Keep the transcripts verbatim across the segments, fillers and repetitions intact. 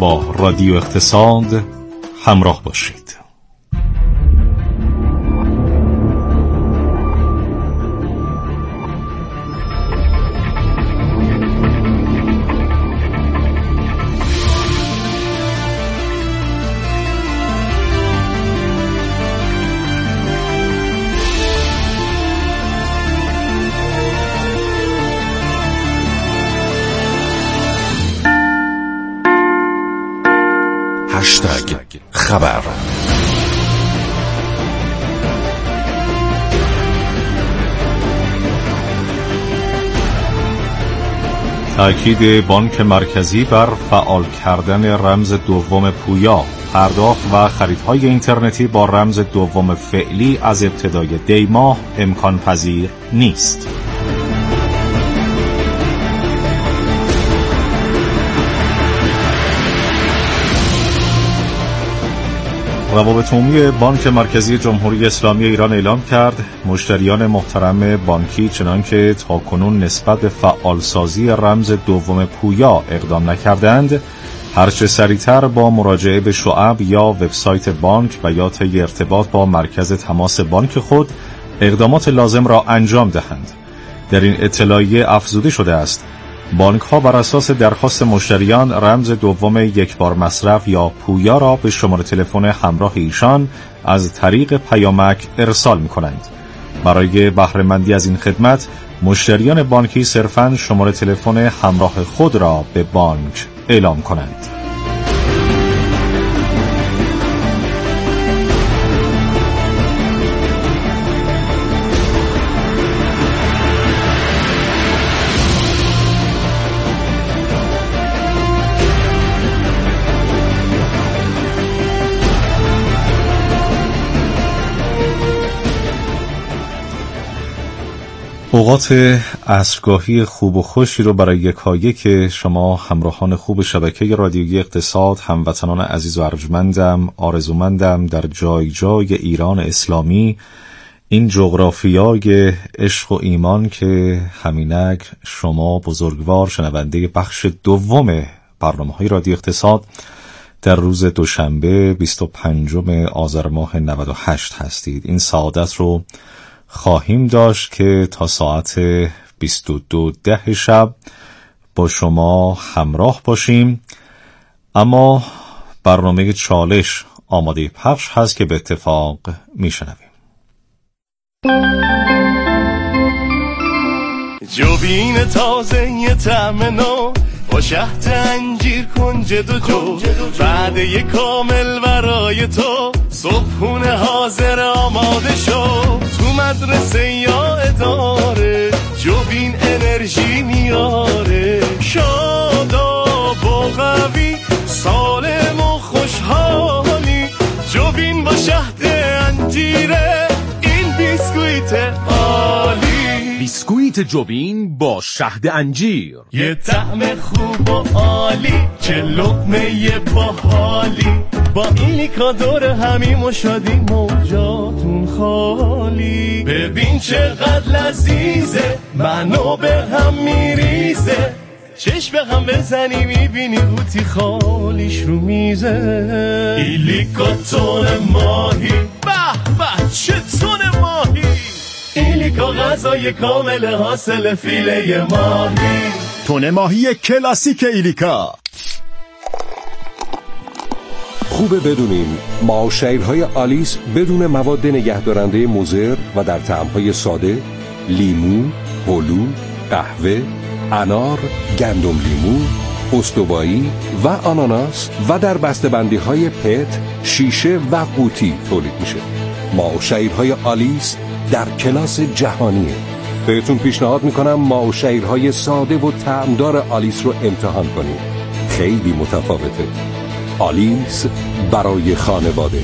با رادیو اقتصاد همراه باشید. هشتگ خبر. تأکید بانک مرکزی بر فعال کردن رمز دوم پویا. پرداخت و خریدهای اینترنتی با رمز دوم فعلی از ابتدای دی ماه امکان پذیر نیست. روابط عمومی بانک مرکزی جمهوری اسلامی ایران اعلام کرد مشتریان محترم بانکی چنانکه تاکنون نسبت به فعالسازی رمز دوم پویا اقدام نکردند، هرچه سریعتر با مراجعه به شعب یا وبسایت بانک و یا طی ارتباط با مرکز تماس بانک خود اقدامات لازم را انجام دهند. در این اطلاعیه افزوده شده است بانک ها بر اساس درخواست مشتریان رمز دوم یک بار مصرف یا پویا را به شماره تلفن همراه ایشان از طریق پیامک ارسال می کنند. برای بهره مندی از این خدمت مشتریان بانکی صرفاً شماره تلفن همراه خود را به بانک اعلام کنند. اوقات عصرگاهی خوب و خوشی رو برای یکایک شما همراهان خوب شبکه رادیویی اقتصاد، هموطنان عزیز و ارجمندم آرزومندم در جای جای ایران اسلامی، این جغرافیای عشق و ایمان که همینک شما بزرگوار شنونده بخش دوم برنامه‌های رادیو اقتصاد در روز دوشنبه بیست و پنجم آذر ماه نود و هشت هستید. این سعادت رو خواهیم داشت که تا ساعت بیست و دو ده شب با شما همراه باشیم، اما برنامه چالش آماده پخش هست که به اتفاق میشنویم. جوبین تازه یه طعم نو با شهد انجیر کنجد و جو، وعده کامل برای تو، صبحونه حاضر آماده شو، تو مدرسه یا اداره جوبین انرژی میاره، شاداب و قوی سالم و خوشحالی، جوبین با شهد انجیره این بیسکویت عالی. بیسکویت جوبین با شهد انجیر، یه طعم خوب و عالی، چه لقمه باحالی، با ایلیکا دور همیم و شادی موجاتون خالی. ببین چقدر لذیذه، منو به هم میریزه، چشم به هم بزنی میبینی قوطی خالیش رو میزه. ایلیکا تون ماهی، به به چه تون ماهی، ایلیکا غذای کامل حاصل فیله ماهی. تون ماهی کلاسیک ایلیکا. خوبه بدونیم معاشرهای آلیس بدون مواد نگهدارنده مضر و در طعم‌های ساده، لیمو، هلو، قهوه، انار، گندم لیمو، استوایی و آناناس و در بسته‌بندی‌های پت، شیشه و قوطی تولید میشه. معاشرهای آلیس در کلاس جهانیه. بهتون پیشنهاد میکنم معاشرهای ساده و طعمدار آلیس رو امتحان کنید. خیلی متفاوته. آلیس برای خانواده.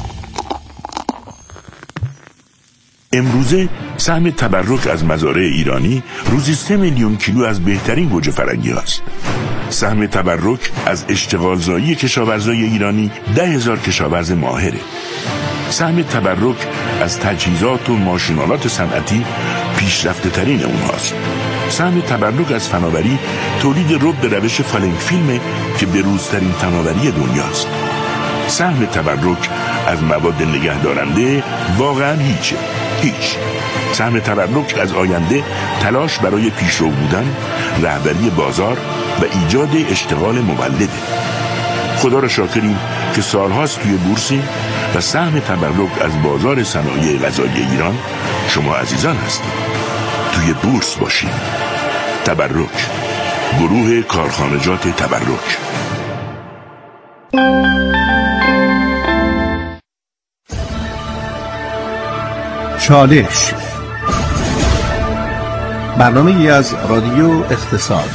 امروزه سهم تبرک از مزارع ایرانی روزی سه میلیون کیلو از بهترین گوجه فرنگی هست. سهم تبرک از اشتغالزایی کشاورزای ایرانی ده هزار کشاورز ماهره. سهم تبرک از تجهیزات و ماشینالات صنعتی پیشرفته ترین اونهاست. سهم تبرک از فناوری تولید رب به روش فالنگ فیلم که بروزترین فناوری دنیاست. سهم تبرک از مواد نگهدارنده واقعا هیچه، هیچ. سهم تبرک از آینده تلاش برای پیشرو بودن، رهبری بازار و ایجاد اشتغال مولده. خدا را شاکریم که سالهاست توی بورسیم و سهم تبرک از بازار صنایع غذایی ایران شما عزیزان هستید. توی بورس باشید. تبرک، گروه کارخانجات تبرک. چالش، برنامه‌ای از رادیو اقتصاد.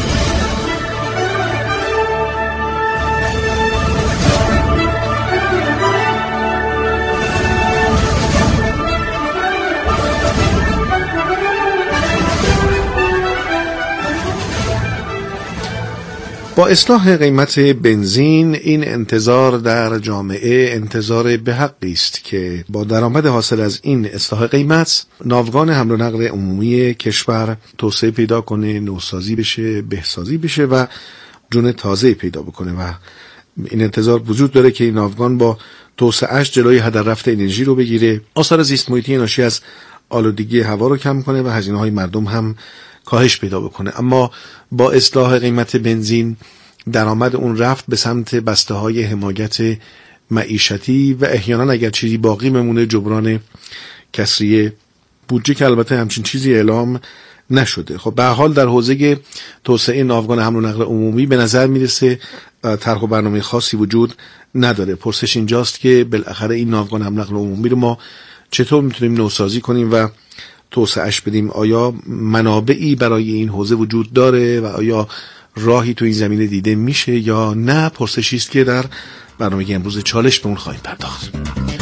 با اصلاح قیمت بنزین این انتظار در جامعه انتظار به حقی است که با درآمد حاصل از این اصلاح قیمت ناوگان حمل و نقل عمومی کشور توسعه پیدا کنه، نوسازی بشه، بهسازی بشه و جون تازه پیدا بکنه و این انتظار وجود داره که این ناوگان با توسعه‌اش جلوی هدر رفت انرژی رو بگیره، آثار زیست محیطی ناشی از آلودگی هوا رو کم کنه و هزینه‌های مردم هم کاهش پیدا بکنه. اما با اصلاح قیمت بنزین درآمد اون رفت به سمت بسته‌های حمایت معیشتی و احیانا اگر چیزی باقی بمونه جبران کسری بودجه که البته همچین چیزی اعلام نشده. خب به هر حال در حوزه توسعه ناوگان حمل و نقل عمومی به نظر میرسه طرح و برنامه خاصی وجود نداره. پرسش اینجاست که بالاخره این ناوگان حمل و نقل عمومی رو ما چطور میتونیم نوسازی کنیم و توسعهش بدیم؟ آیا منابعی برای این حوزه وجود داره و آیا راهی تو این زمینه دیده میشه یا نه؟ پرسشی است که در برنامه امروز چالش به اون خواهیم پرداخت.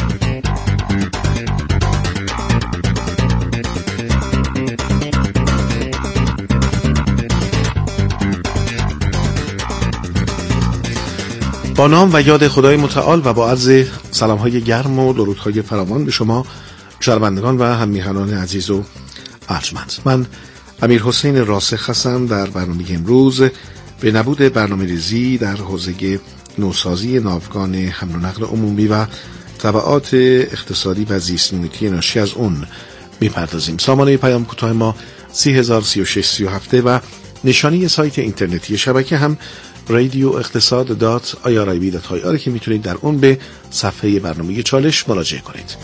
با نام و یاد خدای متعال و با عرض سلام‌های گرم و درودهای فراوان به شما شنوندگان و هم‌میهنان عزیز و ارجمند، من امیر حسین راسخ هستم. در برنامه امروز به نبود برنامه‌ریزی در حوزه نوسازی ناوگان حمل و نقل عمومی و تبعات اقتصادی و زیست محیطی ناشی از اون میپردازیم. سامانه پیام کوتاه ما سی هزار سی و شش سی و هفت و نشانی سایت اینترنتی شبکه هم رادیو اقتصاد دات آی آر آی بی دات آی آر که میتونید در اون به صفحه برنامه چالش مراجعه کنید.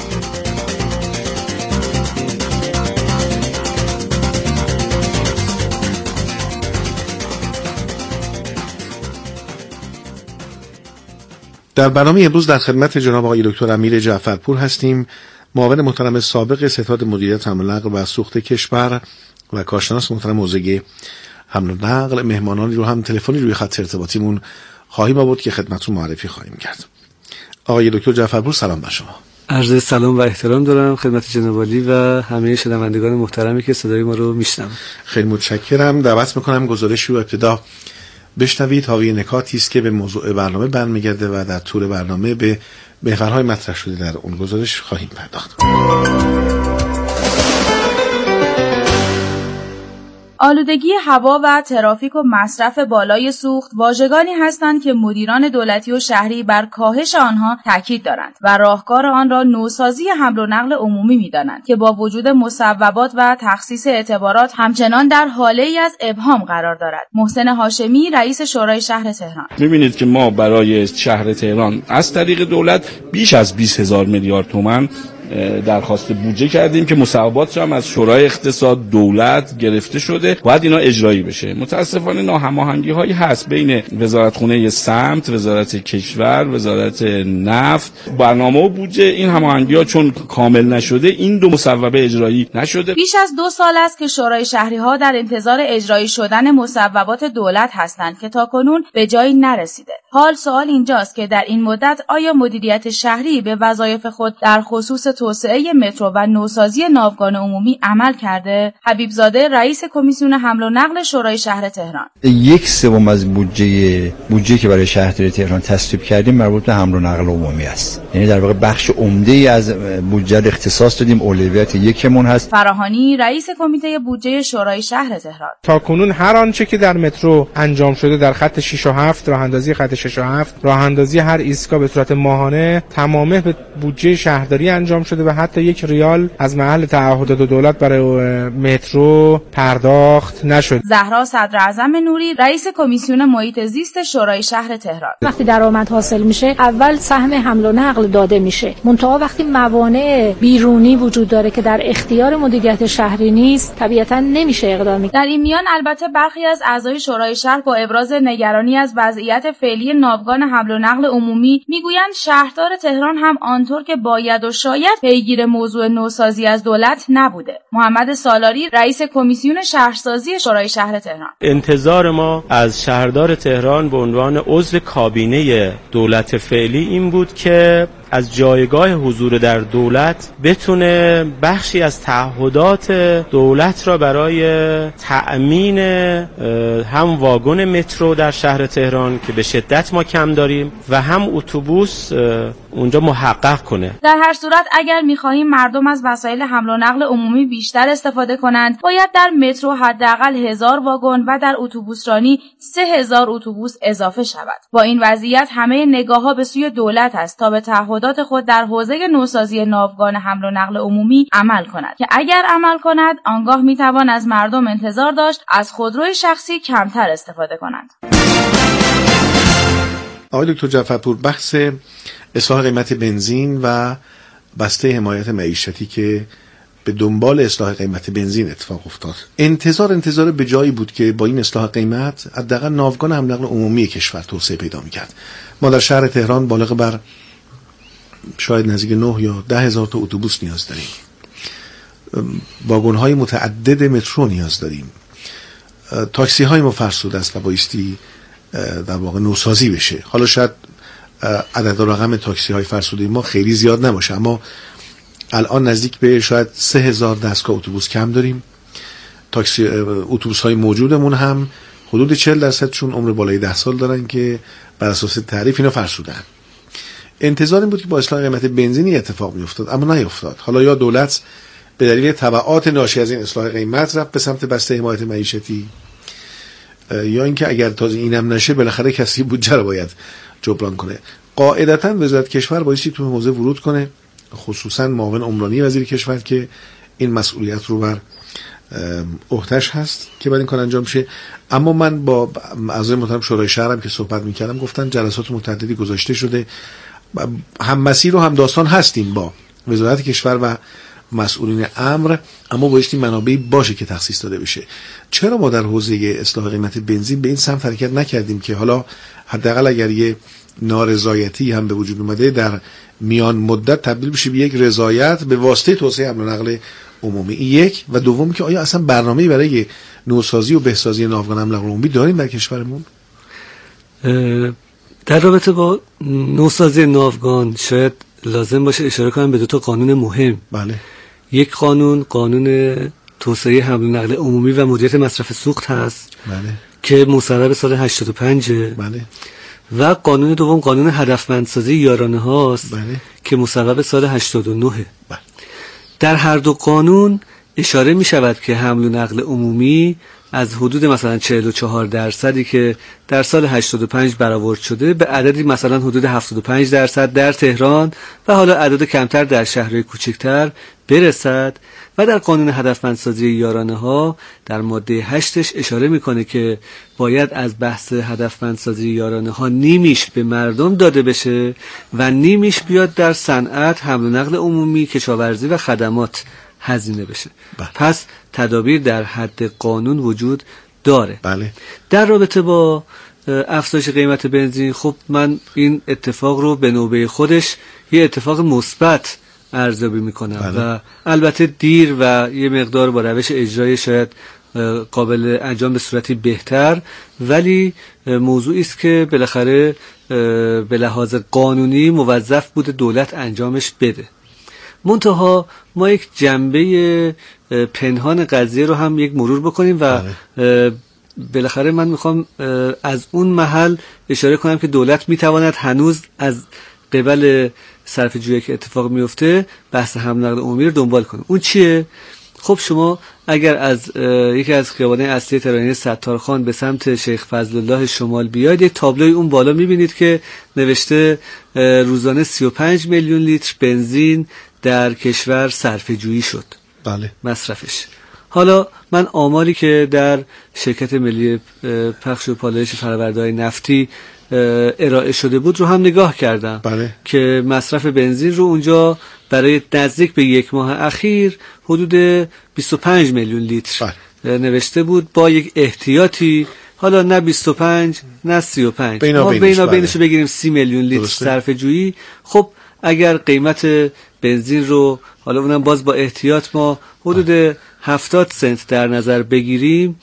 در برنامه امروز در خدمت جناب آقای دکتر امیر جعفرپور هستیم، معاون محترم سابق ستاد مدیریت حمل و نقل و سوخت کشور و کارشناس محترم حوزه حمل و نقل. مهمانانی رو هم تلفنی روی خط ارتباطیمون خواهیم آورد که خدمتتون معرفی خواهیم کرد. آقای دکتر جعفرپور سلام بر شما. عرض سلام و احترام دارم خدمت جناب عالی و همه شنوندگان محترمی که صدای ما رو میشنون. خیلی متشکرم. دعوت میکنم گزارشی رو ابتدا بشنوید. حاوی نکاتی است که به موضوع برنامه برمیگرده و در طول برنامه به محورهای مطرح شده در اون گزارش خواهیم پرداخت. آلودگی هوا و ترافیک و مصرف بالای سوخت واژگانی هستند که مدیران دولتی و شهری بر کاهش آنها تاکید دارند و راهکار آن را نوسازی حمل و نقل عمومی می‌دانند که با وجود مصوبات و تخصیص اعتبارات همچنان در حاله‌ای از ابهام قرار دارد. محسن هاشمی، رئیس شورای شهر تهران: می‌بینید که ما برای شهر تهران از طریق دولت بیش از بیست هزار میلیارد تومان درخواست بودجه کردیم که مصوباتش هم از شورای اقتصاد دولت گرفته شده، باید اینا اجرایی بشه. متاسفانه ناهماهنگی هایی هست بین وزارتخونه سمت، وزارت کشور، وزارت نفت، برنامه و بودجه. این هماهنگی ها چون کامل نشده این دو مصوبه اجرایی نشده. بیش از دو سال است که شورای شهری ها در انتظار اجرایی شدن مصوبات دولت هستند که تاکنون به جایی نرسیده. حال سوال اینجاست که در این مدت آیا مدیریت شهری به وظایف خود در خصوص توسعه مترو و نوسازی ناوگان عمومی عمل کرده؟ حبیب زاده رئیس کمیسیون حمل و نقل شورای شهر تهران: یک سوم از بودجه بودجه که برای شهرداری تهران تصویب کردیم مربوط به حمل و نقل عمومی است. یعنی در واقع بخش عمده‌ای از بودجه اختصاص دادیم، اولویت یکمون هست. فراهانی رئیس کمیته بودجه شورای شهر تهران: تاکنون هر آنچه که در مترو انجام شده در خط شش و هفت، راه اندازی خط شش و هفت، راه اندازی هر ایستگاه به صورت ماهانه تمامه به بودجه شهرداری انجام شده و حتی یک ریال از محل تعهدات دولت برای مترو پرداخت نشد. زهرا صدراعظم نوری رئیس کمیسیون محیط زیست شورای شهر تهران: وقتی درآمد حاصل میشه اول سهم حمل و نقل داده میشه، منتها وقتی موانع بیرونی وجود داره که در اختیار مدیریت شهری نیست طبیعتا نمیشه اقدامی. در این میان البته برخی از اعضای شورای شهر با ابراز نگرانی از وضعیت فعلی ناوگان حمل و نقل عمومی میگویند شهردار تهران هم آنطور که باید و شاید پیگیر موضوع نوسازی از دولت نبوده. محمد سالاری رئیس کمیسیون شهرسازی شورای شهر تهران: انتظار ما از شهردار تهران به عنوان عضو کابینه دولت فعلی این بود که از جایگاه حضور در دولت بتونه بخشی از تعهدات دولت را برای تأمین هم واگن مترو در شهر تهران که به شدت ما کم داریم و هم اتوبوس اونجا محقق کنه. در هر صورت اگر می‌خواهیم مردم از وسایل حمل و نقل عمومی بیشتر استفاده کنند، باید در مترو حداقل هزار واگن و در اتوبوسرانی سه هزار اتوبوس اضافه شود. با این وضعیت همه نگاه‌ها به سوی دولت است تا به تعهدات خود در حوزه نوسازی ناوگان حمل و نقل عمومی عمل کند که اگر عمل کند آنگاه میتوان از مردم انتظار داشت از خودروی شخصی کمتر استفاده کنند. آقای دکتر جعفرپور، بحث اصلاح قیمت بنزین و بسته حمایت معیشتی که به دنبال اصلاح قیمت بنزین اتفاق افتاد، انتظار انتظار به جایی بود که با این اصلاح قیمت حداقل ناوگان حمل و نقل عمومی کشور توسعه پیدا می‌کرد. ما در شهر تهران بالغ بر شاید نزدیک نه یا ده هزار تا اتوبوس نیاز داریم، واگن‌های متعدد مترو نیاز داریم، تاکسی های ما فرسوده است و بایستی در واقع نوسازی بشه. حالا شاید عدد و رقم تاکسی های فرسوده ما خیلی زیاد نباشه، اما الان نزدیک به شاید سه هزار دستگاه اتوبوس کم داریم. تاکسی اتوبوس های موجودمون هم حدود چهل درصدشون عمر بالای ده سال دارن که بر اساس تعریف اینا فرسودن. انتظار این بود که با اصلاح قیمت بنزینی اتفاق میافتاد، اما نیفتاد. حالا یا دولت به دلیل تبعات ناشی از این اصلاح قیمت رفت به سمت بسته حمایت معیشتی، یا اینکه اگر تازه اینم نشه بالاخره کسی بودجه رو باید جبران کنه. قاعدتاً وزارت کشور بایستی تو حوزه ورود کنه، خصوصا معاون عمرانی وزیر کشور که این مسئولیت رو بر عهده‌اش هست که بعد این کار انجام شه. اما من با اعضای محترم شورای شهرم که صحبت می‌کردم گفتن جلسات متعددی گذاشته شده، هم مسیر و هم داستان هستیم با وزارت کشور و مسئولین امر، اما بایستی منابعی باشه که تخصیص داده بشه. چرا ما در حوزه اصلاح قیمت بنزین به این سمت حرکت نکردیم که حالا حداقل اگر یه نارضایتی هم به وجود اومده در میان مدت تبدیل بشه به یک رضایت به واسطه توسعه حمل و نقل عمومی؟ یک و دوم که آیا اصلا برنامه‌ای برای نوسازی و بهسازی ناوگان حمل و نقل عمومی داریم در کشورمون؟ در رابطه با نوسازی ناوگان شاید لازم باشه اشاره کنم به دو تا قانون مهم. بله. یک قانون قانون توسعه حمل و نقل عمومی و مدیریت مصرف سوخت هست. بله. که مصوب سال هشتاد و پنج. بله. و قانون دوم قانون هدفمندسازی یارانه هاست. بله. که مصوب سال هشتاد و نه. بله. در هر دو قانون اشاره می شود که حمل و نقل عمومی از حدود مثلا چهل و چهار درصدی که در سال هشتاد و پنج برآورد شده به عددی مثلا حدود هفتاد و پنج درصد در تهران و حالا عدد کمتر در شهرهای کوچکتر برسد. و در قانون هدفمندسازی یارانه ها در ماده هشتش اشاره میکنه که باید از بحث هدفمندسازی یارانه ها نیمیش به مردم داده بشه و نیمیش بیاد در صنعت، حمل و نقل عمومی، کشاورزی و خدمات هزینه بشه. بله. پس تدابیر در حد قانون وجود داره. بله. در رابطه با افزایش قیمت بنزین، خب من این اتفاق رو به نوبه خودش یه اتفاق مثبت ارزیابی میکنم. بله. و البته دیر و یه مقدار با روش اجرای شاید قابل انجام به صورتی بهتر، ولی موضوعی است که بالاخره به لحاظ قانونی موظف بوده دولت انجامش بده. منتها ما یک جنبه پنهان قضیه رو هم یک مرور بکنیم و بالاخره من میخوام از اون محل اشاره کنم که دولت میتواند هنوز از قبل صرفه‌جویی که اتفاق میفته بحث حمل نقل عمومی رو دنبال کنه. اون چیه؟ خب شما اگر از یکی از خیابان‌های اصلی تهران ستارخان به سمت شیخ فضل الله شمال بیاید، یک تابلوی اون بالا میبینید که نوشته روزانه سی و پنج میلیون لیتر بنزین در کشور صرفه‌جویی شد. بله. مصرفش. حالا من آماری که در شرکت ملی پخش و پالایش فرآورده‌های نفتی ارائه شده بود رو هم نگاه کردم. بله. که مصرف بنزین رو اونجا برای نزدیک به یک ماه اخیر حدود بیست و پنج میلیون لیتر بله. نوشته بود با یک احتیاطی، حالا نه بیست و پنج نه سی و پنج، ما بینا بینش رو بگیریم سی میلیون لیتر صرفه جویی. خب اگر قیمت بنزین رو حالا اونم باز با احتیاط ما حدود هفتاد سنت در نظر بگیریم،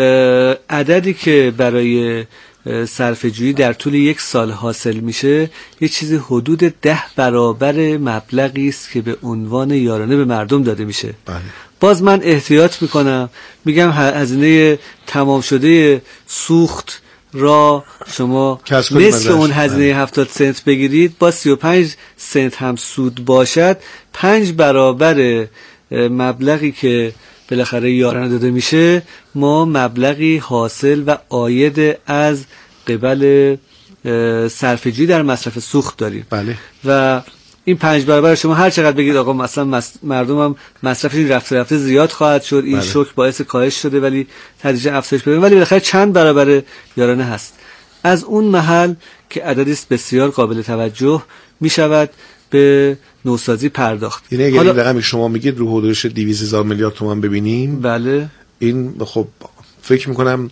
عددی که برای صرفه‌جویی در طول یک سال حاصل میشه یه چیزی حدود ده برابر مبلغی است که به عنوان یارانه به مردم داده میشه. بله. باز من احتیاط میکنم میگم هزینه تمام شده سوخت را شما نصف اون هزینه هفتاد سنت بگیرید، با سی و پنج سنت هم سود باشد، پنج برابر مبلغی که بالاخره یارانه داده میشه ما مبلغی حاصل و عاید از قبل صرفه‌جویی در مصرف سوخت داریم. بله. و این پنج برابر شما هر چقدر بگید آقا مثلا مردم هم مصرفشون رفته رفته زیاد خواهد شد، این بله. شوک باعث کاهش شده ولی تدریجا افزایش پیدا، ولی بالاخره چند برابر یارانه هست. از اون محل که عددی است بسیار قابل توجه می شود به نوسازی پرداخت. یعنی اگر این رقمی شما میگید رو حدودش دویست هزار میلیارد تومان ببینیم، بله، این خب فکر میکنم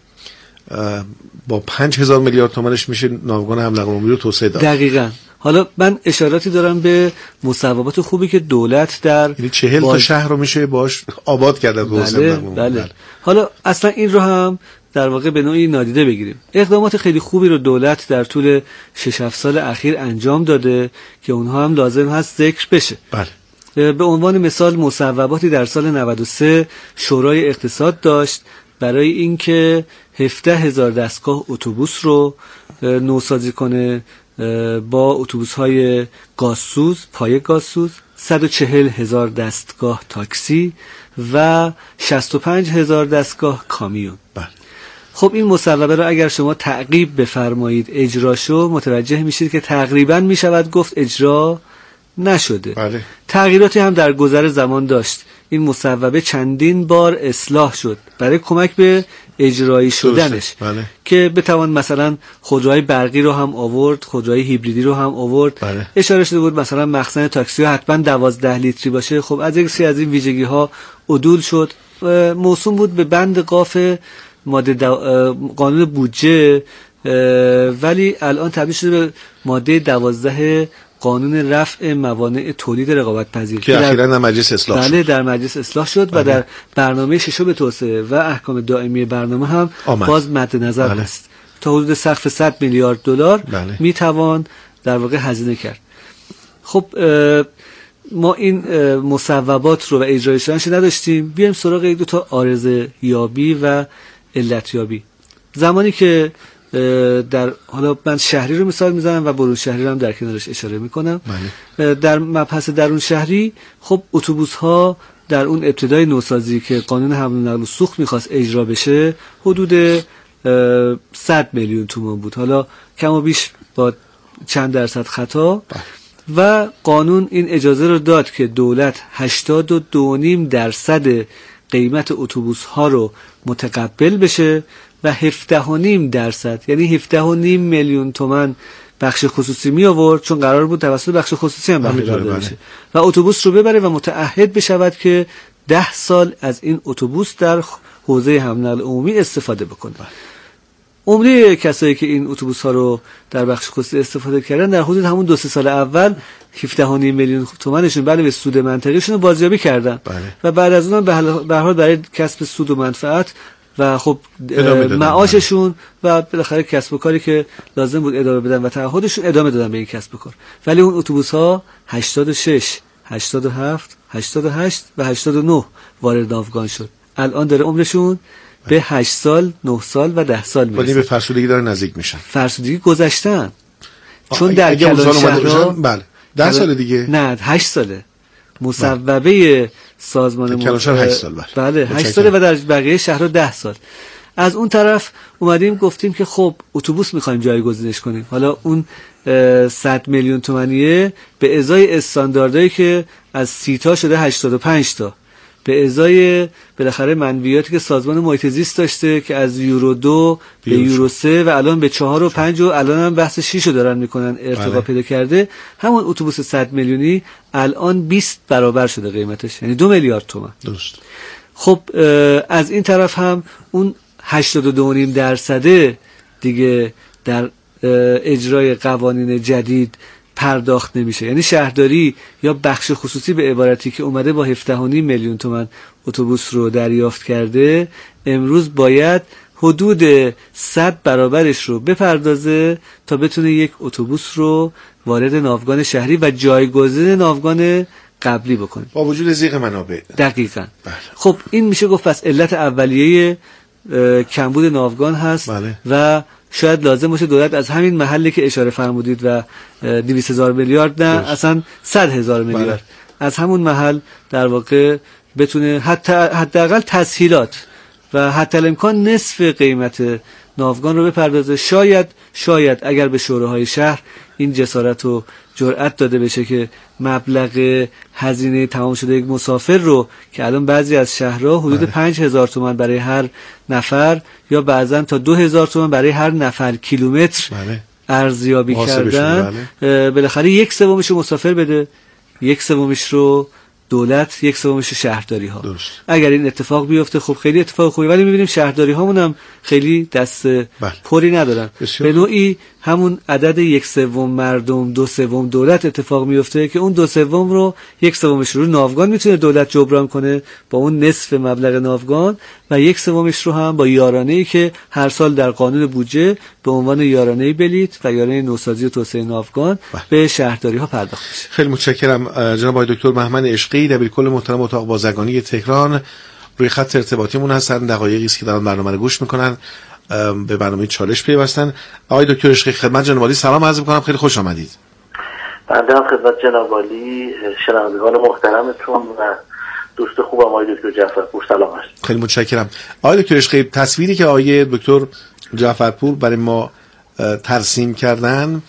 با پنج هزار میلیارد تومانش میشه ناوگان حمل نقل عمومی رو توسعه داد. دقیقاً. حالا من اشاراتی دارم به مصوبات خوبی که دولت در یعنی چهل باز... تا شهر رو میشه باش آباد کرده. بله, بله. بله. حالا اصلا این رو هم در واقع به نوعی نادیده بگیریم. اقدامات خیلی خوبی رو دولت در طول شش هفت سال اخیر انجام داده که اونها هم لازم هست ذکر بشه. بله. به عنوان مثال مصوباتی در سال نود و سه شورای اقتصاد داشت برای اینکه هفده هزار دستگاه اتوبوس رو نوسازی کنه با اتوبوس‌های گازسوز، پایه گازسوز، صد و چهل هزار دستگاه تاکسی و شصت و پنج هزار دستگاه کامیون. بله. خب این مصوبه رو اگر شما تعقیب بفرمایید اجراشو، متوجه میشید که تقریبا میشود گفت اجرا نشده. بله. تغییراتی هم در گذر زمان داشت. این مصوبه چندین بار اصلاح شد برای کمک به اجرایی شدنش. بله. که بتوان مثلا خودروهای برقی رو هم آورد، خودروهای هیبریدی رو هم آورد. بله. اشاره شده بود مثلا مخزن تاکسی ها حتما دوازده لیتری باشه. خب از یک سری از این ویژگی ها عدول شد، موسوم بود به بند قاف ماده دو... قانون بودجه، ولی الان تبدیل شده به ماده دوازده قانون رفع موانع تولید رقابت پذیر که اخیراً در مجلس اصلاح بله شد. بله در مجلس اصلاح شد بله. و در برنامه ششم توسعه و احکام دائمی برنامه هم آمد. باز مد نظر بله. است تا حدود سقف صد میلیارد دلار بله. میتوان در واقع هزینه کرد. خب ما این مصوبات رو و اجرایشش نداشتیم. بیایم سراغ یک دو تا عارضه یابی و علت یابی. زمانی که در حالا من شهری رو مثال میزنم و برون شهری رو هم در کنارش اشاره میکنم. بله. در مبحث درون شهری خب اتوبوس ها در اون ابتدای نوسازی که قانون حمل و نقل و سوخت میخواست اجرا بشه حدود صد میلیون تومان بود، حالا کم و بیش با چند درصد خطا. بله. و قانون این اجازه رو داد که دولت هشتاد و دو و نیم درصد قیمت اتوبوس ها رو متقبل بشه و هفده و نیم درصد یعنی هفده و نیم میلیون تومان بخش خصوصی می آورد، چون قرار بود توسط بخش خصوصی هم بهره داده بشه و اتوبوس رو ببره و متعهد بشود که ده سال از این اتوبوس در حوزه حمل نقل عمومی استفاده بکنه. عمره کسایی که این اتوبوس ها رو در بخش خصوصی استفاده کردن در حدود همون دو سه سال اول هفده و نیم میلیون تومانشون بله به سود منطقیشون رو بازیابی کردن بله. و بعد از اونم به هر حال برای کسب سود و منفعت و خب معاششون و بالاخره کسب و کاری که لازم بود ادامه بدن و تعهدشون ادامه دادن به این کسب و کار. ولی اون اتوبوس ها هشتاد و شش، هشتاد و هفت، هشتاد و هشت و هشتاد و نه وارد ناوگان شد. الان داره عمرشون به هشت سال، نه سال و ده سال میرسه. ولی به فرسودگی داره نزدیک میشن. فرسودگی گذشتن. چون در کلانشهرها بله ده سال دیگه نه هشت ساله. مصوبه سازمان کلانشهر هشت سال بله. بله هشت ساله و در بقیه شهرها ده سال. از اون طرف اومدیم گفتیم که خب اتوبوس میخوایم جایگزینش کنیم. حالا اون صد میلیون تومانیه به ازای استانداردهایی که از سی تا شده هشتاد و پنج تا، به ازای بالاخره منویاتی که سازمان محیط زیست داشته که از یورو دو به یورو سه و الان به چهار و پنج و الان هم بحث شیش رو دارن میکنن ارتقا پیدا کرده. همون اتوبوس صد میلیونی الان بیست برابر شده قیمتش، یعنی دو میلیارد تومان. درست. خب از این طرف هم اون هشتاد و دو و نیم درصده دیگه در اجرای قوانین جدید پرداخت نمیشه. یعنی شهرداری یا بخش خصوصی به عبارتی که اومده با هفده و نیم میلیون تومان اتوبوس رو دریافت کرده امروز باید حدود صد برابرش رو بپردازه تا بتونه یک اتوبوس رو وارد ناوگان شهری و جایگزین ناوگان قبلی بکنه با وجود زیغ منابع. دقیقاً. بله. خب این میشه گفت پس علت اولیه کمبود ناوگان هست. بله. و شاید لازم باشه دولت از همین محلی که اشاره فرمودید و دویست هزار میلیارد نه بله. اصلا صد هزار میلیارد بله. از همون محل در واقع بتونه حتی حداقل تسهیلات و حتی الامکان نصف قیمت ناوگان رو بپردازه. شاید شاید اگر به شوراهای شهر این جسارت و جرأت داده بشه که مبلغ هزینه تمام شده یک مسافر رو که الان بعضی از شهرها حدود بله. پنج هزار تومان برای هر نفر یا بعضا تا دو هزار تومان برای هر نفر کیلومتر بله. ارزیابی کردن بله. بالاخره یک سومش رو مسافر بده، یک سومش رو دولت، یک سومش شهرداری ها. درست. اگر این اتفاق بیفته خب خیلی اتفاق خوبی، ولی میبینیم شهرداری هامون هم خیلی دست بله. پری ندارن. به نوعی همون عدد یک سوم مردم دو سوم دولت اتفاق میفته که اون دو سوم رو یک سومش رو ناوگان میتونه دولت جبران کنه با اون نصف مبلغ ناوگان و یک سومش رو هم با یارانه‌ای که هر سال در قانون بودجه به عنوان یارانه بلیط و یارانه نوسازی و توسعه ناوگان بله. به شهرداری ها پرداخت میشه. خیلی متشکرم جناب آقای دکتر بهمن عشقی دبیرکل محترم اتاق بازرگانی تهران روی خط ارتباطیمون هستن. دقایقی است که دارن برنامه رو گوش میکنن، به برنامه چالش پیوستن. آقای دکتر عشقی خدمت جناب عالی سلام عرض میکنم، خیلی خوش آمدید. بنده هم خدمت جناب عالی شنوندگان محترمتون و دوست خوبم آقای دکتر جعفرپور سلام عرض. خیلی متشکرم. آقای دکتر عشقی تصویری که آقای دکتر جعفرپور برای ما ترسیم کردن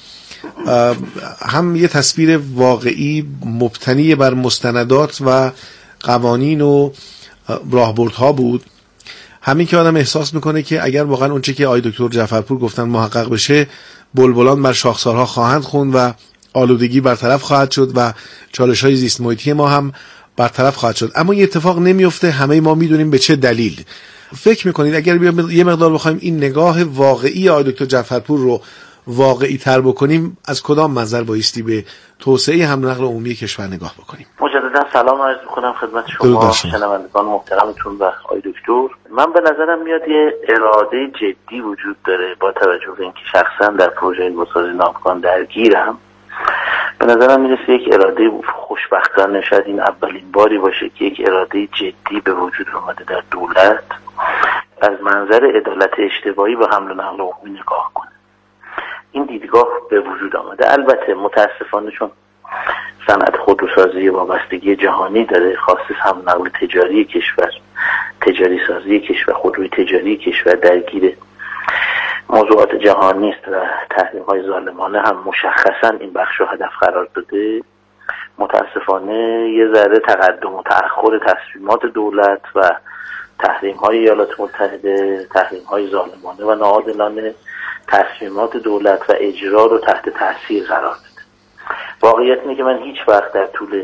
هم یه تصویر واقعی مبتنی بر مستندات و قوانین و راهبردها بود. همین که آدم احساس میکنه که اگر واقعا اونچه که آقای دکتر جعفرپور گفتن محقق بشه بلبلان بر شاخسارها خواهند خوند و آلودگی برطرف خواهد شد و چالش‌های زیست محیطی ما هم برطرف خواهد شد. اما این اتفاق نمیفته. همه ما میدونیم به چه دلیل. فکر میکنید اگر یه مقدار بخوایم این نگاه واقعی آقای دکتر جعفرپور رو واقعی تر بکنیم از کدام منظر بایستی به توسعه حمل و نقل عمومی کشور نگاه بکنیم؟ مجددا سلام عرض میکنم خدمت شما شنوندگان محترمتون و آقای دکتر. من به نظرم میاد یه اراده جدی وجود داره با توجه به اینکه شخصا در پروژه نوسازی ناوگان درگیرم. به نظرم میرسه یک اراده خوشبختانه شاید این اولین باری باشه که یک اراده جدی به وجود اومده در دولت از منظر عدالت اجتماعی به حمل و نقل عمومی نگاه کنه. این دیدگاه به وجود آمده. البته متاسفانه چون صنعت خودروسازی وابستگی جهانی داره، خاصه هم نقل تجاری کشور، تجاری سازی کشور، خودروی تجاری کشور درگیر موضوعات جهانی است و تحریم‌های ظالمانه هم مشخصا این بخش رو هدف قرار داده. متاسفانه یه ذره تقدم و تأخر تصمیمات دولت و تحریم‌های ایالات متحده، تحریم‌های ظالمانه و ناعادلانه تصمیمات دولت و اجرا رو تحت تاثیر قرار داده. واقعیت اینه که من هیچ وقت در طول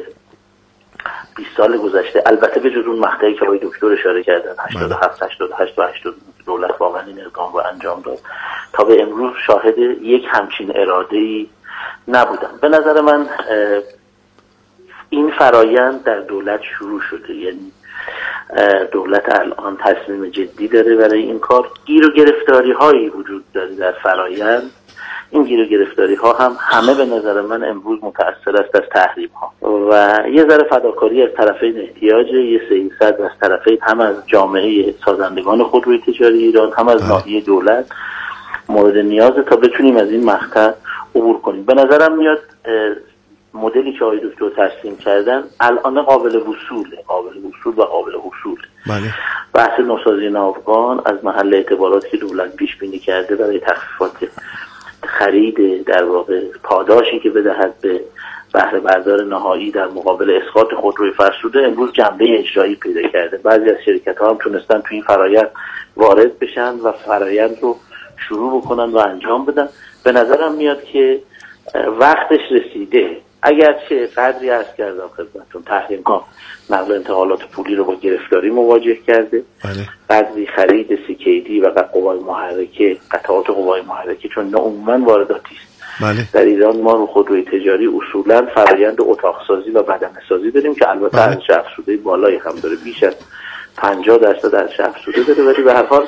بیست سال گذشته، البته به جز اون مقطعی که آقای دکتر اشاره کردن هشتاد و هفت، هشتاد و هشت و هشتاد و نه دولت واقعا این اقدام رو انجام داد. تا به امروز شاهد یک همچین اراده‌ای نبودم. به نظر من این فرایند در دولت شروع شده، یعنی دولت الان تصمیم جدی داره برای این کار. گیر و گرفتاری هایی وجود داره در فرایند. این گیر و گرفتاری ها هم همه به نظر من امروز متأثر است از تحریم ها و یه ذره فداکاری از طرفین احتیاجه، یه سیصد از طرفین هم از جامعه سازندگان خودروی تجاری ایران هم از ناحیه دولت مورد نیازه تا بتونیم از این مقطع عبور کنیم. به نظرم میاد مدلی که آقای دکتر ترسیم کردن الان قابل وصوله قابل وصول و قابل حصول. بله. بحث نوسازی ناوگان از محل اعتباراتی که دولت پیش بینی کرده برای تخفیفات خرید در واقع پاداشی که بدهد به بهره بردار نهایی در مقابل اسقاط خودروی فرسوده امروز جنبه اجرایی پیدا کرده. بعضی از شرکت‌ها هم تونستن تو این فرایند وارد بشن و فرایند رو شروع بکنن و انجام بدن. به نظرم میاد که وقتش رسیده. اگرچه قدری عرض کردم خدمتتون تحریم ها نقل انتقالات پولی رو با گرفتاری مواجه کرده. بله. قدری خرید سیکیدی و قوای محرکه قطعات قوای محرکه چون عموما وارداتی است. بله. در ایران ما رو خودروی تجاری اصولا فرآیند اتاقسازی و بدنه سازی داریم که البته بله. ارزش افزوده بالایی هم داره، بیش از پنجاه درصد ارزش افزوده داره، ولی به هر حال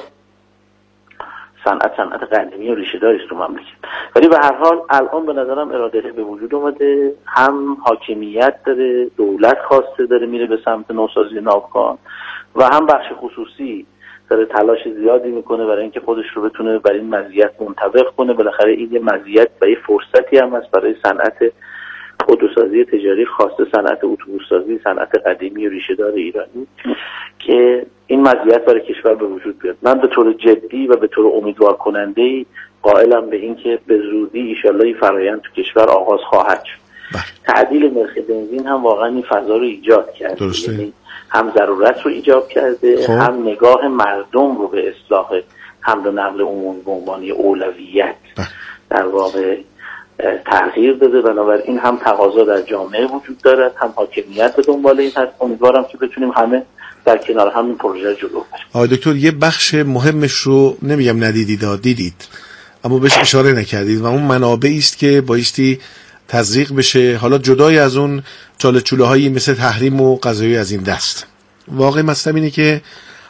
صنعت صنعت قدیمی و ریشه داری است تو مملکت. ولی به هر حال الان به نظرم اراده به وجود اومده، هم حاکمیت داره، دولت خواسته داره میره به سمت نوسازی ناوگان و هم بخش خصوصی داره تلاش زیادی میکنه برای اینکه خودش رو بتونه برای این مزیت منطبق کنه. بالاخره این یه مزیت و یه فرصتی هم هست برای صنعت خودروسازی تجاری، خاصه صنعت اتوبوس‌سازی، صنعت قدیمی و ریشه‌دار ایرانی که این مزیت برای کشور به وجود بیاد. من به طور جدی و به طور امیدوار کننده‌ای قائلم به این که به زودی ایشالله این فرآیند تو کشور آغاز خواهد شد. تعدیل نرخ بنزین هم واقعا این فضا رو ایجاد کرده، یعنی هم ضرورت رو ایجاد کرده خوب. هم نگاه مردم رو به اصلاح حمل و نقل عمومی به عنوان اولویت در واقع تغییر داده. بنابراین هم تقاضا در جامعه وجود دارد، هم حاکمیت به دنبال این هست. امیدوارم که بتونیم همه در کنار همین پروژه جلو بریم. آقای دکتر یه بخش مهمش رو نمیگم ندیدید، دیدید اما بهش اشاره نکردید و اون منابعی است که بایستی تزریق بشه، حالا جدای از اون چاله چوله هایی مثل تحریم و قضایی از این دست. واقع مطلب اینه که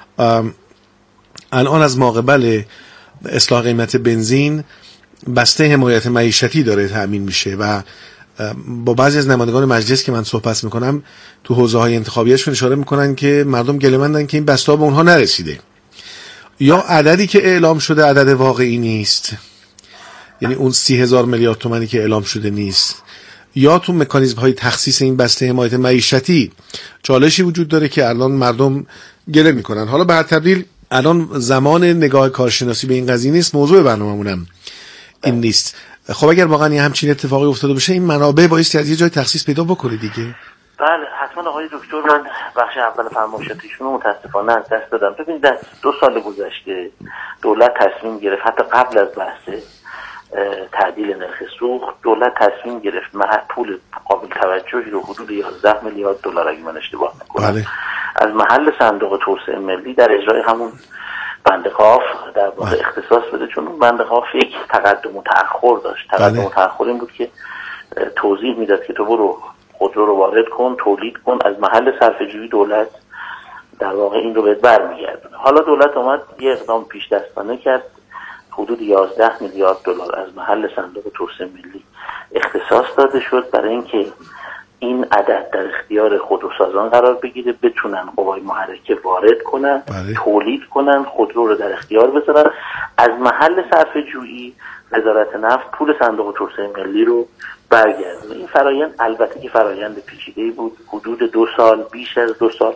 الان از ماقبل اصلاح قیمت بنزین بسته حمایت معیشتی داره تأمین میشه و با بعضی از نمایندگان مجلس که من صحبت میکنم تو حوزه های انتخابیشون اشاره میکنن که مردم گله‌مندن که این بسته ها به اونها نرسیده، یا عددی که اعلام شده عدد واقعی نیست، یعنی اون سی هزار میلیارد تومانی که اعلام شده نیست، یا تو مکانیزم های تخصیص این بسته حمایت معیشتی چالشی وجود داره که الان مردم گله میکنن. حالا به هر تبدیل الان زمان نگاه کارشناسی به این قضیه نیست، موضوع برنامه‌مونم این نیست. خب اگر واقعا یه همچین اتفاقی افتاده باشه این منابع بایستی از یه جای تخصیص پیدا بکنه دیگه. بله حتما آقای دکتر، من بخش اول فرمایشاتشون رو متاسفانه از دست دادم. ببینید در دو سال گذشته دولت تصمیم گرفت، حتی قبل از بحث تعدیل نرخ سوخت دولت تصمیم گرفت محل پول قابل توجهی رو حدود یازده میلیارد دلار اگه من اشتباه نکنم بله. از محل صندوق توسعه ملی در اجرای همون بند قاف در واقع اختصاص بده، چون اون بند قاف یک تقدم و تأخر داشت. تقدم و تأخر این بود که توضیح میداد که تو برو خودرو رو وارد کن، تولید کن، از محل صرفه‌جویی دولت در واقع این رو بهت برمیگردونه. حالا دولت اومد یه اقدام پیش دستانه کرد، حدود یازده میلیارد دلار از محل صندوق توسعه ملی اختصاص داده شد برای اینکه این عدد در اختیار خودروسازان قرار بگیره، بتونن قوای محرکه وارد کنن، بله. تولید کنن، خودرو رو در اختیار بذارن، از محل صرفه‌جویی وزارت نفت پول صندوق توسعه ملی رو برگردونه. این فرایند البته که فرایند پیچیده‌ای بود، حدود دو سال، بیش از دو سال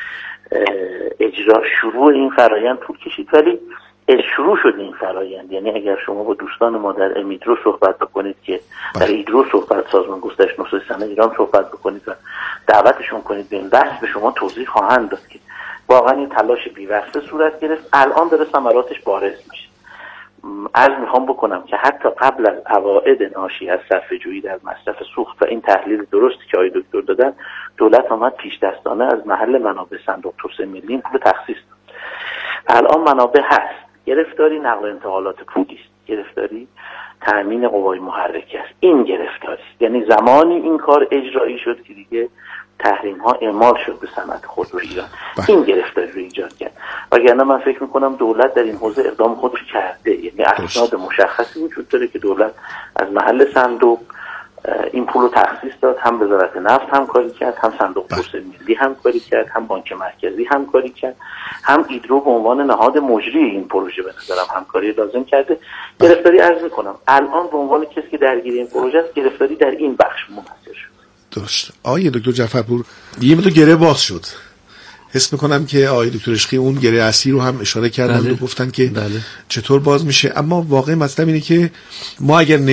اجرا شروع این فرایند طول کشید، ولی شروع شد این فرایند. یعنی اگر شما با دوستان ما در امیدرو صحبت بکنید که در ایدرو صحبت سازمان گسترش نوسازی صنایع ایران صحبت بکنید و دعوتشون کنید به این بحث، به شما توضیح خواهند داد که واقعا این تلاش بی‌وسطه صورت گرفت، الان داره ثمراتش بارز میشه. عرض میخوام بکنم که حتی قبل از عوائد ناشی از صرفه‌جویی در مصرف سوخت و این تحلیل درستی که آقای دکتر دادن، دولت آمد پیش دستانه از محل منابع صندوق توسعه ملی پول تخصیص داد. الان منابع هست، گرفتاری نقل و انتقالات پولی است، گرفتاری تأمین قوای محرکه است. این گرفتاری است، یعنی زمانی این کار اجرایی شد که دیگه تحریم ها اعمال شد به صنعت خودرو ایران. این گرفتاری رو ایجاد کرد. وگرنه من فکر میکنم دولت در این حوزه اقدام خود رو کرده، یعنی اسناد مشخصی وجود داره که دولت از محل صندوق این پول رو تخصیص داد، هم وزارت نفت همکاری کرد، هم صندوق بورس ملی همکاری کرد، هم بانک مرکزی همکاری کرد، هم ایدرو به عنوان نهاد مجری این پروژه به نظرم همکاری لازم کرده. گرفتاری عرض میکنم الان به عنوان کسی که درگیر این پروژه است، گرفتاری در این بخش منحصر شد. درست. آقای دکتر جعفرپور، یه مقدار گره باز شد. حس میکنم که آقای دکتر عشقی اون گره اصلی رو هم اشاره کردن و گفتن که بله. چطور باز میشه، اما واقع مطلب اینه که ما اگر